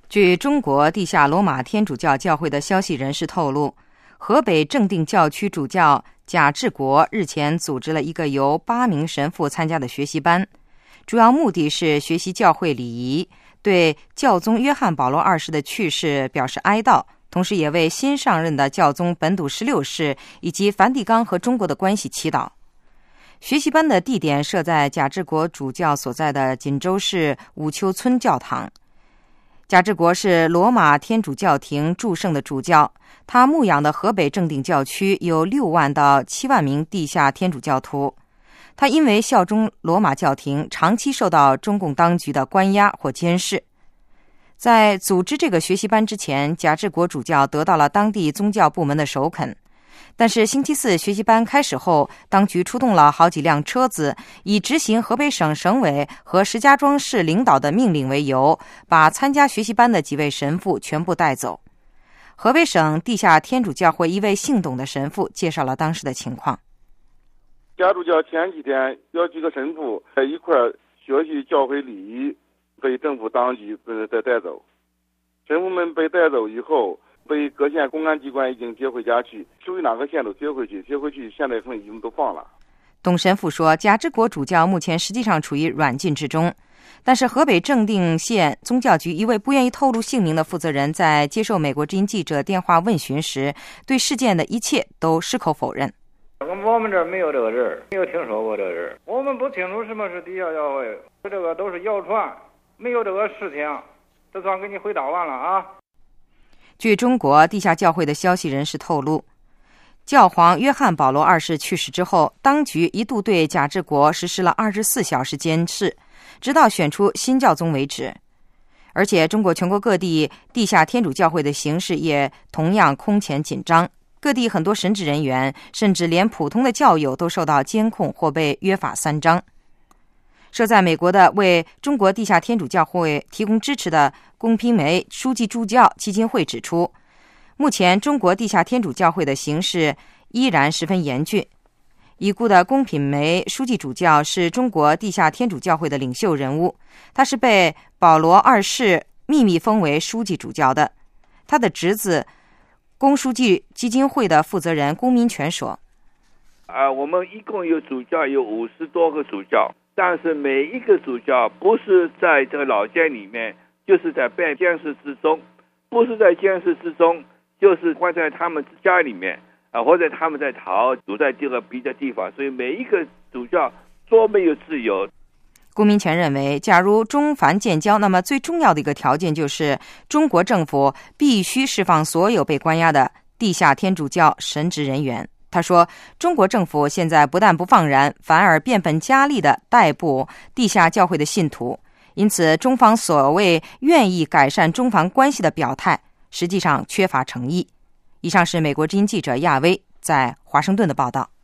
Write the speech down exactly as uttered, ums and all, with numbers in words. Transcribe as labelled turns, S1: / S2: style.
S1: 据中国地下罗马天主教教会的消息人士透露，河北正定教区主教贾志国日前组织了一个由八名神父参加的学习班，主要目的是学习教会礼仪，对教宗约翰保罗二世的去世表示哀悼，同时也为新上任的教宗本笃十六世以及梵蒂冈和中国的关系祈祷。学习班的地点设在贾志国主教所在的锦州市武丘村教堂。贾志国是罗马天主教廷祝圣的主教，他牧养的河北正定教区有六万到七万名地下天主教徒。他因为效忠罗马教廷，长期受到中共当局的关押或监视。在组织这个学习班之前，贾志国主教得到了当地宗教部门的首肯。但是星期四学习班开始后，当局出动了好几辆车子，以执行河北省省委和石家庄市领导的命令为由，把参加学习班的几位神父全部带走。河北省地下天主教会一位姓董的神父介绍了当时的情况。
S2: 贾主教前几天有几个神父在一块学习教会礼仪，被政府当局再带走。神父们被带走以后，被各县公安机关已经接回家去，属于哪个县都接回去，接回去现在可能已经都放了。
S1: 董神父说，贾志国主教目前实际上处于软禁之中，但是河北正定县宗教局一位不愿意透露姓名的负责人在接受美国之音记者电话问询时，对事件的一切都矢口否认。
S3: 我们这儿没有这个人，没有听说过这个人，我们不清楚什么是地下教会，这个都是谣传，没有这个事情。这算给你回答完了啊。
S1: 据中国地下教会的消息人士透露，教皇约翰保罗二世去世之后，当局一度对贾志国实施了二十四小时监视，直到选出新教宗为止。而且中国全国各地地下天主教会的形势也同样空前紧张，各地很多神职人员，甚至连普通的教友都受到监控或被约法三章。设在美国的为中国地下天主教会提供支持的龚品梅书记助教基金会指出，目前中国地下天主教会的形势依然十分严峻。已故的龚品梅书记主教是中国地下天主教会的领袖人物，他是被保罗二世秘密封为书记主教的。他的侄子龚书记基金会的负责人龚民权说，
S4: 啊，我们一共有主教有五十多个主教，但是每一个主教不是在这个老监里面，就是在被监视之中，不是在监视之中，就是关在他们家里面啊，或者他们在逃，住在这个别的地方，所以每一个主教都没有自由。
S1: 龚民权认为，假如中梵建交，那么最重要的一个条件就是中国政府必须释放所有被关押的地下天主教神职人员。他说，中国政府现在不但不放人，反而变本加厉地逮捕地下教会的信徒，因此中方所谓愿意改善中梵关系的表态实际上缺乏诚意。以上是美国之音记者亚薇在华盛顿的报道。